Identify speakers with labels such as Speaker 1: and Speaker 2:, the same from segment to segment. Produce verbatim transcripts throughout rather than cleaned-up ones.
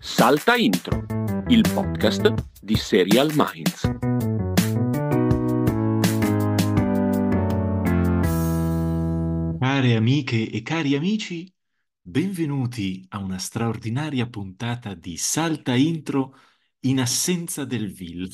Speaker 1: Salta Intro, il podcast di Serial Minds.
Speaker 2: Care amiche e cari amici, benvenuti a una straordinaria puntata di Salta Intro in assenza del Vil.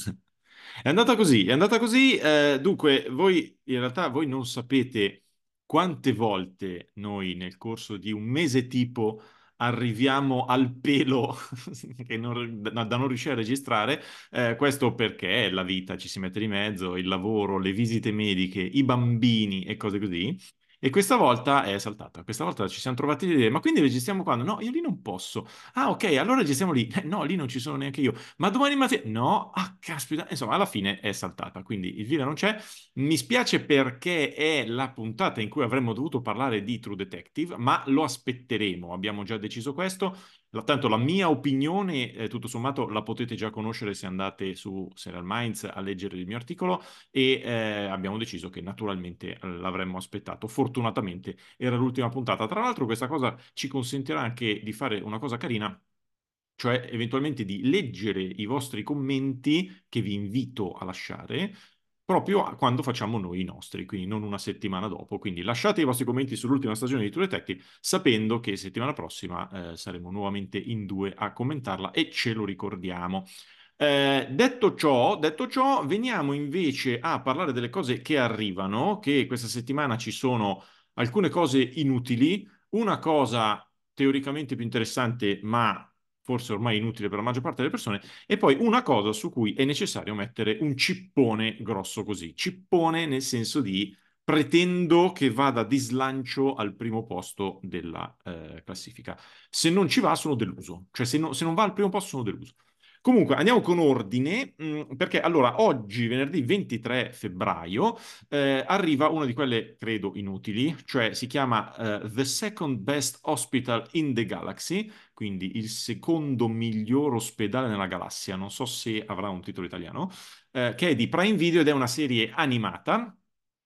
Speaker 2: È andata così, è andata così. Eh, dunque, voi in realtà voi non sapete quante volte noi nel corso di un mese tipo arriviamo al pelo che non- da da non riuscire a registrare. Eh, questo perché la vita ci si mette di mezzo, il lavoro, le visite mediche, i bambini e cose così. E questa volta è saltata. Questa volta ci siamo trovati l'idea, ma quindi registriamo quando? No, io lì non posso. Ah, ok, allora registriamo lì. Eh, no, lì non ci sono neanche io. Ma domani mattina? No, ah, caspita. Insomma, alla fine è saltata. Quindi il video non c'è. Mi spiace perché è la puntata in cui avremmo dovuto parlare di True Detective, ma lo aspetteremo. Abbiamo già deciso questo. La- Tanto la mia opinione, eh, tutto sommato, la potete già conoscere se andate su Serial Minds a leggere il mio articolo e eh, abbiamo deciso che naturalmente eh, l'avremmo aspettato. Fortunatamente era l'ultima puntata. Tra l'altro questa cosa ci consentirà anche di fare una cosa carina, cioè eventualmente di leggere i vostri commenti che vi invito a lasciare proprio a- quando facciamo noi i nostri, quindi non una settimana dopo. Quindi lasciate i vostri commenti sull'ultima stagione di True Detective, sapendo che settimana prossima eh, saremo nuovamente in due a commentarla e ce lo ricordiamo. Eh, detto ciò, detto ciò, veniamo invece a parlare delle cose che arrivano, che questa settimana ci sono alcune cose inutili, una cosa teoricamente più interessante, ma forse ormai inutile per la maggior parte delle persone, e poi una cosa su cui è necessario mettere un cippone grosso così. Cippone nel senso di pretendo che vada di slancio al primo posto della eh, classifica. Se non ci va, sono deluso. Cioè, se, no- se non va al primo posto, sono deluso. Comunque, andiamo con ordine, mh, perché allora oggi, venerdì ventitré febbraio, eh, arriva una di quelle, credo, inutili, cioè si chiama eh, The Second Best Hospital in the Galaxy, quindi il secondo miglior ospedale nella galassia, non so se avrà un titolo italiano, eh, che è di Prime Video ed è una serie animata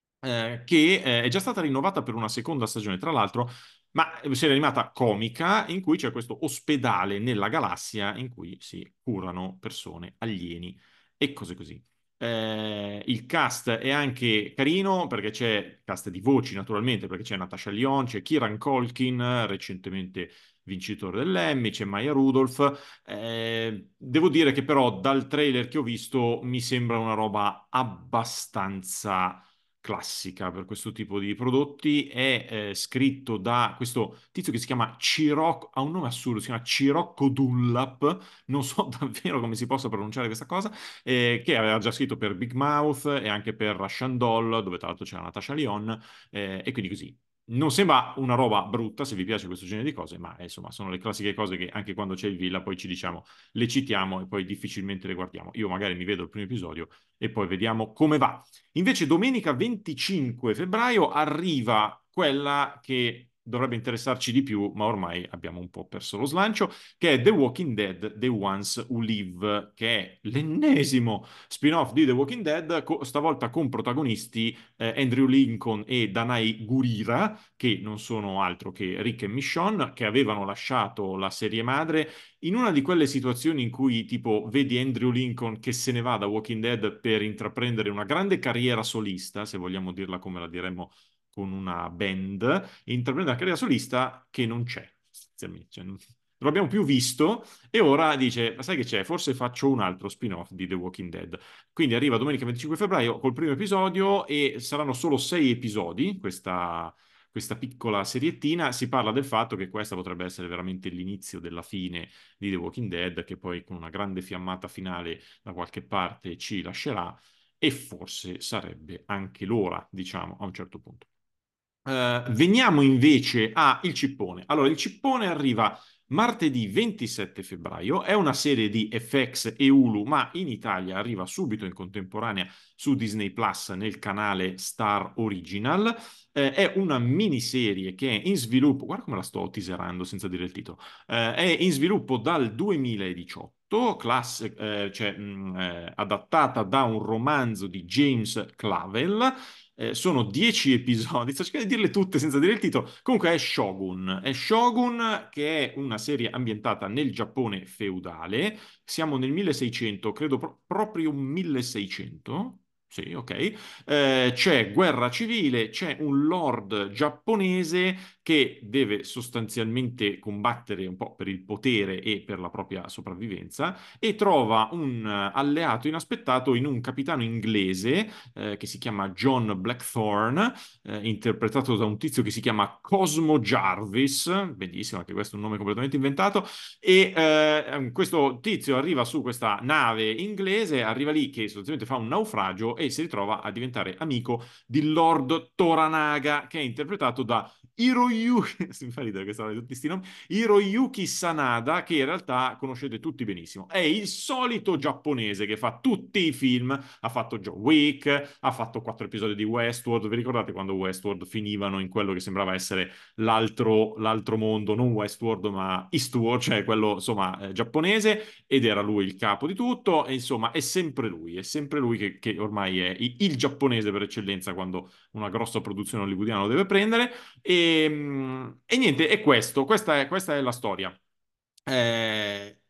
Speaker 2: eh, che eh, è già stata rinnovata per una seconda stagione, tra l'altro, ma è una serie animata comica in cui c'è questo ospedale nella galassia in cui si curano persone, alieni e cose così. Eh, il cast è anche carino perché c'è cast di voci naturalmente, perché c'è Natasha Lyonne, c'è Kieran Culkin, recentemente vincitore dell'Emmy, c'è Maya Rudolph. Eh, devo dire che però dal trailer che ho visto mi sembra una roba abbastanza classica per questo tipo di prodotti. È eh, scritto da questo tizio che si chiama Cirocco, ha un nome assurdo, si chiama Cirocco Dunlap, non so davvero come si possa pronunciare questa cosa, eh, che aveva già scritto per Big Mouth e anche per Russian Doll, dove tra l'altro c'era Natasha Lyonne, eh, e quindi così. Non sembra una roba brutta se vi piace questo genere di cose, ma eh, insomma sono le classiche cose che anche quando c'è il villa poi ci diciamo, le citiamo e poi difficilmente le guardiamo. Io magari mi vedo il primo episodio e poi vediamo come va. Invece domenica venticinque febbraio arriva quella che dovrebbe interessarci di più, ma ormai abbiamo un po' perso lo slancio, che è The Walking Dead, The Ones Who Live, che è l'ennesimo spin-off di The Walking Dead, co- stavolta con protagonisti eh, Andrew Lincoln e Danai Gurira, che non sono altro che Rick e Michonne, che avevano lasciato la serie madre in una di quelle situazioni in cui tipo vedi Andrew Lincoln che se ne va da Walking Dead per intraprendere una grande carriera solista, se vogliamo dirla come la diremmo con una band, e intraprende una carriera solista che non c'è, sostanzialmente. Cioè, non non l'abbiamo più visto e ora dice, ma sai che c'è? Forse faccio un altro spin-off di The Walking Dead. Quindi arriva domenica venticinque febbraio col primo episodio e saranno solo sei episodi questa, questa piccola seriettina. Si parla del fatto che questa potrebbe essere veramente l'inizio della fine di The Walking Dead, che poi con una grande fiammata finale da qualche parte ci lascerà, e forse sarebbe anche l'ora, diciamo, a un certo punto. Eh, veniamo invece a Il Cippone. Allora, Il Cippone arriva martedì ventisette febbraio, è una serie di F X e Hulu, ma in Italia arriva subito in contemporanea su Disney Plus nel canale Star Original. Eh, è una miniserie che è in sviluppo, guarda come la sto teaserando senza dire il titolo, eh, è in sviluppo dal duemiladiciotto. sessantaotto, classe, eh, cioè, mh, eh, adattata da un romanzo di James Clavell. Eh, sono dieci episodi, sto cercando di dirle tutte senza dire il titolo. Comunque è Shogun. È Shogun, che è una serie ambientata nel Giappone feudale. Siamo nel milleseicento, credo pro- proprio milleseicento. Sì, ok. Eh, c'è guerra civile, c'è un lord giapponese che deve sostanzialmente combattere un po' per il potere e per la propria sopravvivenza e trova un eh, alleato inaspettato in un capitano inglese eh, che si chiama John Blackthorne, eh, interpretato da un tizio che si chiama Cosmo Jarvis, bellissimo, anche questo è un nome completamente inventato, e eh, questo tizio arriva su questa nave inglese, arriva lì che sostanzialmente fa un naufragio e si ritrova a diventare amico di Lord Toranaga, che è interpretato da Hiroyuki, mi fa ridere questa roba di tutti sti nomi, Hiroyuki Sanada, che in realtà conoscete tutti benissimo. È il solito giapponese che fa tutti i film, ha fatto John Wick, ha fatto quattro episodi di Westworld. Vi ricordate quando Westworld finivano in quello che sembrava essere l'altro, l'altro mondo, non Westworld ma Eastworld, cioè quello insomma eh, giapponese, ed era lui il capo di tutto, e insomma è sempre lui, è sempre lui che, che ormai è il, il giapponese per eccellenza quando una grossa produzione hollywoodiana lo deve prendere. E, e niente, è questo, questa è, questa è la storia. Eh,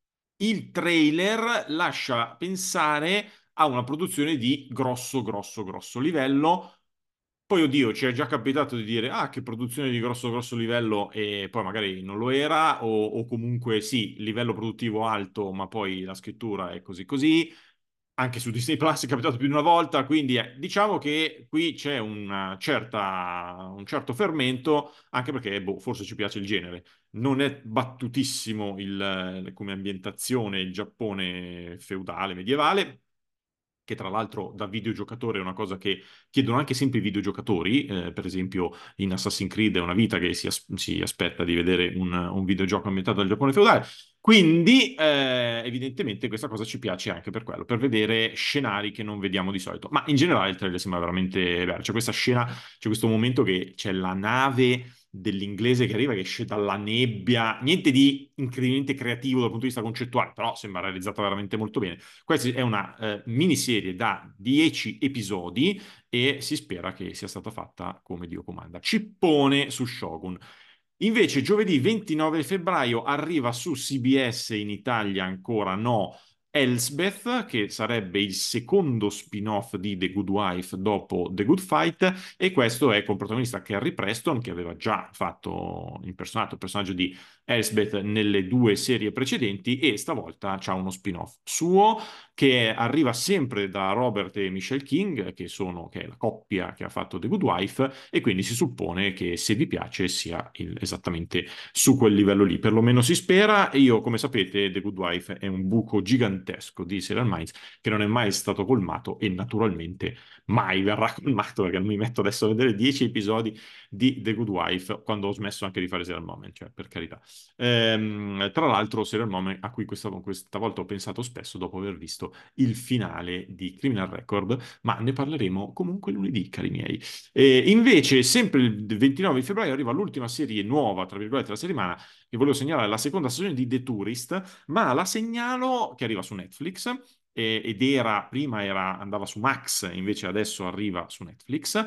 Speaker 2: il trailer lascia pensare a una produzione di grosso, grosso, grosso livello. Poi, oddio, ci è già capitato di dire, ah, che produzione di grosso, grosso livello, e poi magari non lo era, o, o comunque sì, livello produttivo alto, ma poi la scrittura è così così. Anche su Disney Plus è capitato più di una volta, quindi eh, diciamo che qui c'è una certa, un certo fermento, anche perché boh, forse ci piace il genere. Non è battutissimo il, come ambientazione il Giappone feudale, medievale, che tra l'altro da videogiocatore è una cosa che chiedono anche sempre i videogiocatori. Eh, per esempio in Assassin's Creed è una vita che si, as- si aspetta di vedere un, un videogioco ambientato nel Giappone feudale. Quindi eh, evidentemente questa cosa ci piace anche per quello, per vedere scenari che non vediamo di solito. Ma in generale il trailer sembra veramente bello. C'è questa scena, c'è questo momento che c'è la nave dell'inglese che arriva, che esce dalla nebbia, niente di incredibilmente creativo dal punto di vista concettuale, però sembra realizzata veramente molto bene. Questa è una eh, miniserie da dieci episodi e si spera che sia stata fatta come Dio comanda. Cippone su Shogun. Invece giovedì ventinove febbraio arriva su C B S, in Italia ancora no, Elsbeth, che sarebbe il secondo spin-off di The Good Wife dopo The Good Fight, e questo è con protagonista Carrie Preston, che aveva già fatto impersonato il personaggio di Elsbeth nelle due serie precedenti, e stavolta c'ha uno spin-off suo che arriva sempre da Robert e Michelle King, che sono che è la coppia che ha fatto The Good Wife, e quindi si suppone che se vi piace sia il- esattamente su quel livello lì, perlomeno si spera. E io, come sapete, The Good Wife è un buco gigantesco di Serial Minds che non è mai stato colmato e naturalmente mai verrà colmato, perché non mi metto adesso a vedere dieci episodi di The Good Wife quando ho smesso anche di fare Serial Moment, cioè per carità. Ehm, tra l'altro Serial Moment a cui questa, questa volta ho pensato spesso dopo aver visto il finale di Criminal Record, ma ne parleremo comunque lunedì, cari miei. E invece, sempre il ventinove di febbraio arriva l'ultima serie nuova, tra virgolette, della settimana, che volevo segnalare, la seconda stagione di The Tourist, ma la segnalo che arriva su Netflix, eh, ed era, prima era, andava su Max, invece adesso arriva su Netflix.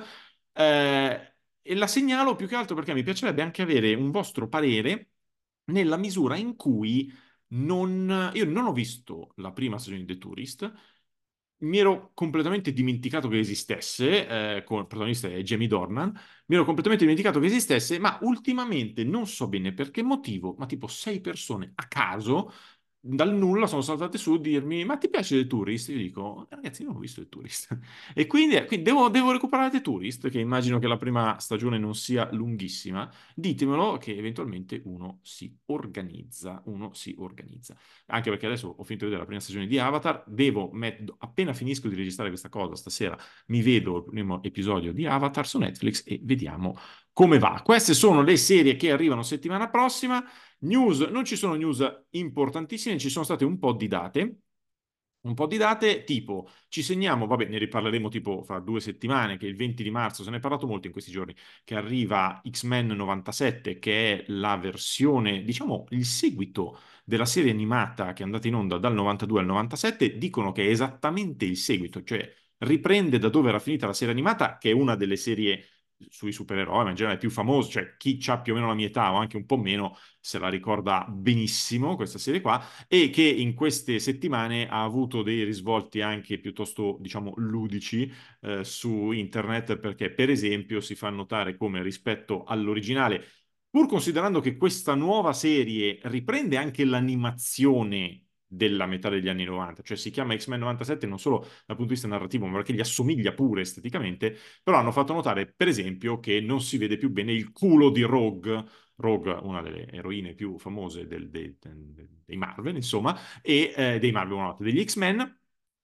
Speaker 2: Eh, e la segnalo più che altro perché mi piacerebbe anche avere un vostro parere nella misura in cui non, io non ho visto la prima stagione di The Tourist, mi ero completamente dimenticato che esistesse, eh, con il protagonista è Jamie Dornan, mi ero completamente dimenticato che esistesse, ma ultimamente non so bene per che motivo, ma tipo sei persone a caso dal nulla sono saltate su a dirmi: ma ti piace The Tourist? Io dico: "Eh, ragazzi, io non ho visto The Tourist." E quindi, eh, quindi devo, devo recuperare The Tourist, che immagino che la prima stagione non sia lunghissima. Ditemelo che eventualmente uno si organizza, uno si organizza. Anche perché adesso ho finito di vedere la prima stagione di Avatar, devo met- appena finisco di registrare questa cosa stasera, mi vedo il primo episodio di Avatar su Netflix e vediamo come va. Queste sono le serie che arrivano settimana prossima. News, non ci sono news importantissime, ci sono state un po' di date. un po' di date, tipo ci segniamo, vabbè, ne riparleremo tipo fra due settimane, che il venti di marzo, se ne è parlato molto in questi giorni, che arriva X-Men novantasette, che è la versione, diciamo, il seguito della serie animata che è andata in onda dal novantadue al novantasette. Dicono che è esattamente il seguito, cioè riprende da dove era finita la serie animata, che è una delle serie sui supereroi, ma in generale più famose, cioè chi ha più o meno la mia età o anche un po' meno se la ricorda benissimo questa serie qua, e che in queste settimane ha avuto dei risvolti anche piuttosto, diciamo, ludici eh, su internet, perché per esempio si fa notare come rispetto all'originale, pur considerando che questa nuova serie riprende anche l'animazione della metà degli anni novanta, cioè si chiama X-Men novantasette non solo dal punto di vista narrativo, ma perché gli assomiglia pure esteticamente, però hanno fatto notare, per esempio, che non si vede più bene il culo di Rogue, Rogue, una delle eroine più famose del- dei, dei Marvel, insomma, e eh, dei Marvel, no, degli X-Men,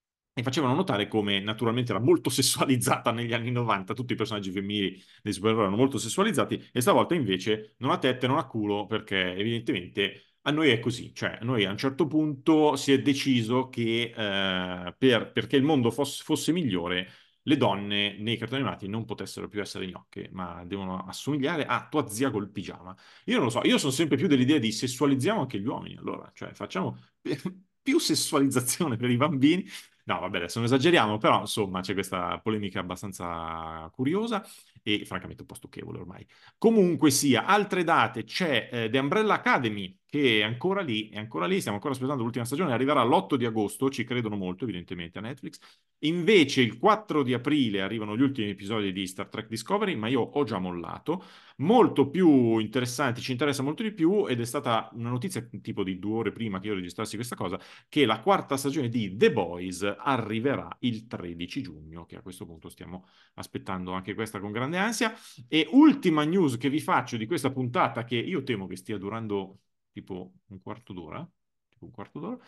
Speaker 2: e facevano notare come naturalmente era molto sessualizzata negli anni novanta, tutti i personaggi femminili dei supereroi erano molto sessualizzati, e stavolta invece non ha tette, non ha culo, perché evidentemente a noi è così, cioè a noi a un certo punto si è deciso che eh, per- perché il mondo fosse, fosse migliore, le donne nei cartoni animati non potessero più essere gnocche, ma devono assomigliare a tua zia col pigiama. Io non lo so, io sono sempre più dell'idea di sessualizziamo anche gli uomini, allora, cioè facciamo più sessualizzazione per i bambini. No, vabbè, adesso non esageriamo, però insomma c'è questa polemica abbastanza curiosa e francamente un po' stucchevole ormai. Comunque sia, altre date, c'è eh, The Umbrella Academy, che è ancora lì, è ancora lì, stiamo ancora aspettando l'ultima stagione, arriverà l'otto di agosto, ci credono molto evidentemente a Netflix. Invece il quattro di aprile arrivano gli ultimi episodi di Star Trek Discovery, ma io ho già mollato. Molto più interessanti, ci interessa molto di più, ed è stata una notizia tipo di due ore prima che io registrassi questa cosa, che la quarta stagione di The Boys arriverà il tredici giugno, che a questo punto stiamo aspettando anche questa con grande ansia. E ultima news che vi faccio di questa puntata, che io temo che stia durando tipo un quarto d'ora, tipo un quarto d'ora.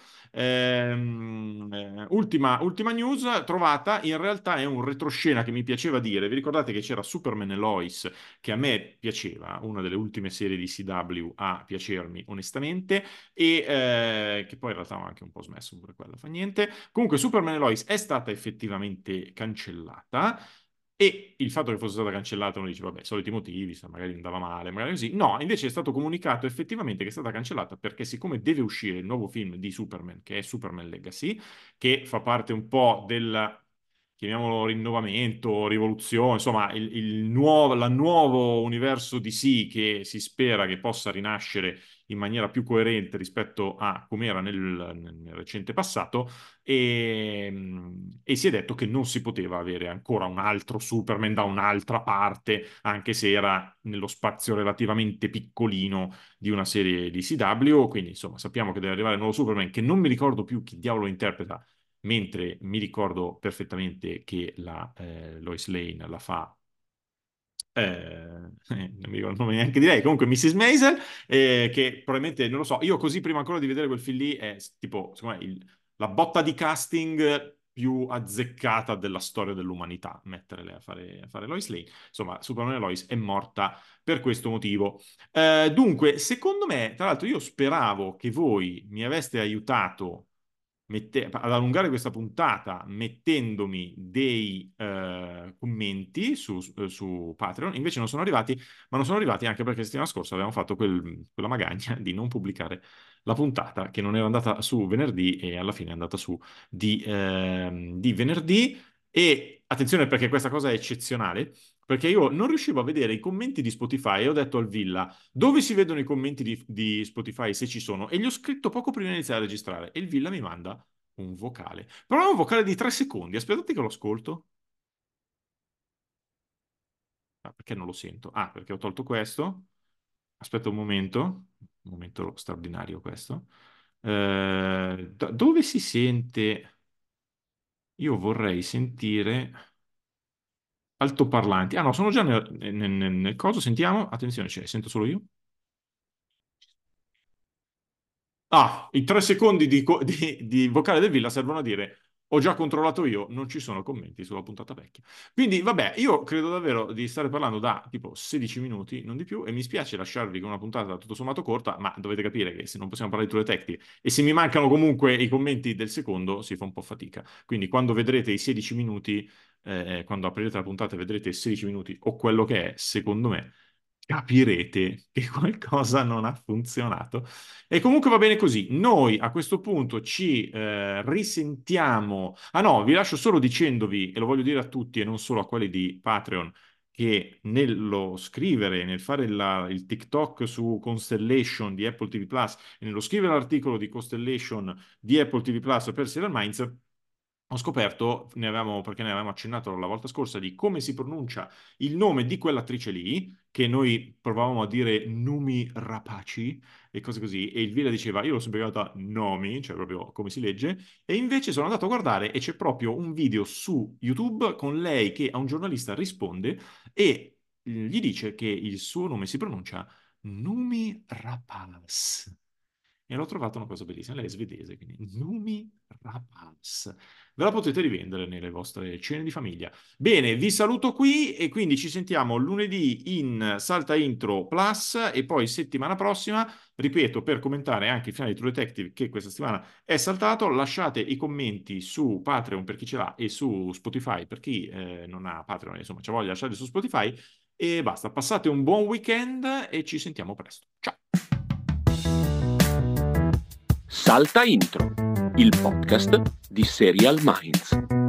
Speaker 2: Ehm, eh, ultima, ultima news trovata, in realtà è un retroscena che mi piaceva dire. Vi ricordate che c'era Superman e Lois, che a me piaceva, una delle ultime serie di C W a piacermi onestamente, e eh, che poi in realtà ho anche un po' smesso pure quella, fa niente. Comunque Superman e Lois è stata effettivamente cancellata, e il fatto che fosse stata cancellata uno dice, vabbè, soliti motivi, sa, magari andava male, magari così. No, invece è stato comunicato effettivamente che è stata cancellata perché siccome deve uscire il nuovo film di Superman, che è Superman Legacy, che fa parte un po' del, chiamiamolo rinnovamento, rivoluzione, insomma, il, il nuovo, la nuovo universo D C che si spera che possa rinascere in maniera più coerente rispetto a come era nel, nel recente passato, e, e si è detto che non si poteva avere ancora un altro Superman da un'altra parte, anche se era nello spazio relativamente piccolino di una serie di C W, quindi insomma sappiamo che deve arrivare il nuovo Superman, che non mi ricordo più chi diavolo interpreta, mentre mi ricordo perfettamente che la eh, Lois Lane la fa eh, eh, non mi ricordo il nome neanche di lei, comunque missus Maisel, eh, che probabilmente, non lo so, io così prima ancora di vedere quel film lì è tipo, secondo me, il- la botta di casting più azzeccata della storia dell'umanità, mettere lei a fare, a fare Lois Lane. Insomma, Superman e Lois è morta per questo motivo. Eh, dunque, secondo me, tra l'altro, io speravo che voi mi aveste aiutato mette- ad allungare questa puntata mettendomi dei eh, commenti su, su su Patreon, invece non sono arrivati, ma non sono arrivati anche perché settimana scorsa avevamo fatto quel- quella magagna di non pubblicare la puntata, che non era andata su venerdì e alla fine è andata su di, ehm, di venerdì. E attenzione, perché questa cosa è eccezionale, perché io non riuscivo a vedere i commenti di Spotify e ho detto al Villa dove si vedono i commenti di, di Spotify se ci sono, e gli ho scritto poco prima di iniziare a registrare, e il Villa mi manda un vocale. Però è un vocale di tre secondi. Aspettate che lo ascolto. Ah, perché non lo sento? Ah, perché ho tolto questo. Aspetta un momento. Un momento straordinario questo. Eh, da- dove si sente? Io vorrei sentire altoparlanti. Ah no, sono già nel, nel, nel- nel coso. Sentiamo. Attenzione, c'è, sento solo io. Ah, i tre secondi di, co- di- di vocale del Villa servono a dire ho già controllato io, non ci sono commenti sulla puntata vecchia. Quindi, vabbè, io credo davvero di stare parlando da tipo sedici minuti, non di più, e mi spiace lasciarvi con una puntata tutto sommato corta, ma dovete capire che se non possiamo parlare di True Detective e se mi mancano comunque i commenti del secondo, si fa un po' fatica. Quindi, quando vedrete i sedici minuti, eh, quando aprirete la puntata e vedrete sedici minuti o quello che è, secondo me, capirete che qualcosa non ha funzionato. E comunque va bene così. Noi a questo punto ci eh, risentiamo. Ah no, vi lascio solo dicendovi, e lo voglio dire a tutti e non solo a quelli di Patreon, che nello scrivere, nel fare la- il TikTok su Constellation di Apple T V Plus e nello scrivere l'articolo di Constellation di Apple T V Plus per Serial Minds, ho scoperto, ne avevamo, perché ne avevamo accennato la volta scorsa, di come si pronuncia il nome di quell'attrice lì, che noi provavamo a dire Numi Rapaci e cose così, e il Vila diceva, io l'ho sempre chiamata Nomi, cioè proprio come si legge, e invece sono andato a guardare e c'è proprio un video su YouTube con lei che a un giornalista risponde e gli dice che il suo nome si pronuncia Numi Rapace. E l'ho trovato una cosa bellissima, lei è svedese, quindi Numi Rapace. Ve la potete rivendere nelle vostre cene di famiglia. Bene, vi saluto qui e quindi ci sentiamo lunedì in Salta Intro Plus e poi settimana prossima, ripeto, per commentare anche il finale di True Detective che questa settimana è saltato. Lasciate i commenti su Patreon per chi ce l'ha e su Spotify per chi eh, non ha Patreon, insomma, c'ha voglia, lasciate su Spotify e basta. Passate un buon weekend e ci sentiamo presto. Ciao!
Speaker 1: Salta Intro, il podcast di Serial Minds.